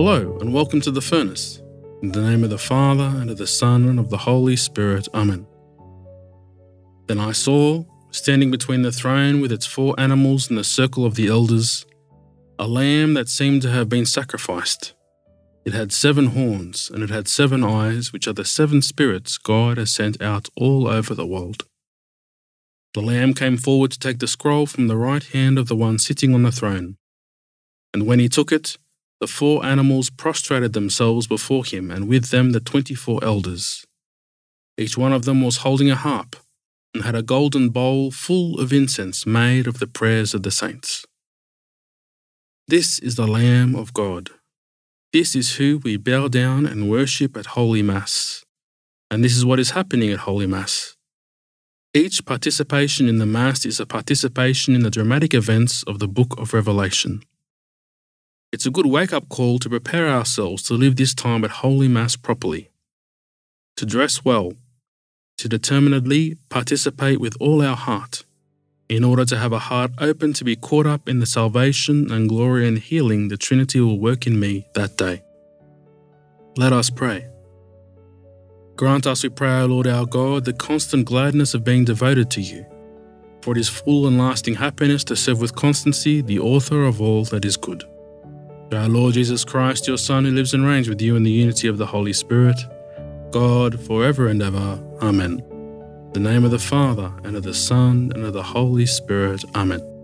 Hello and welcome to the furnace. In the name of the Father, and of the Son, and of the Holy Spirit. Amen. Then I saw, standing between the throne with its 4 animals and the circle of the elders, a lamb that seemed to have been sacrificed. It had 7 horns, and it had 7 eyes, which are the 7 spirits God has sent out all over the world. The lamb came forward to take the scroll from the right hand of the one sitting on the throne. And when he took it, the 4 animals prostrated themselves before him, and with them the 24 elders. Each one of them was holding a harp, and had a golden bowl full of incense made of the prayers of the saints. This is the Lamb of God. This is who we bow down and worship at Holy Mass. And this is what is happening at Holy Mass. Each participation in the Mass is a participation in the dramatic events of the Book of Revelation. It's a good wake-up call to prepare ourselves to live this time at Holy Mass properly, to dress well, to determinedly participate with all our heart, in order to have a heart open to be caught up in the salvation and glory and healing the Trinity will work in me that day. Let us pray. Grant us, we pray, O Lord our God, the constant gladness of being devoted to you, for it is full and lasting happiness to serve with constancy the Author of all that is good. Through our Lord Jesus Christ, your Son, who lives and reigns with you in the unity of the Holy Spirit, God, forever and ever. Amen. In the name of the Father, and of the Son, and of the Holy Spirit. Amen.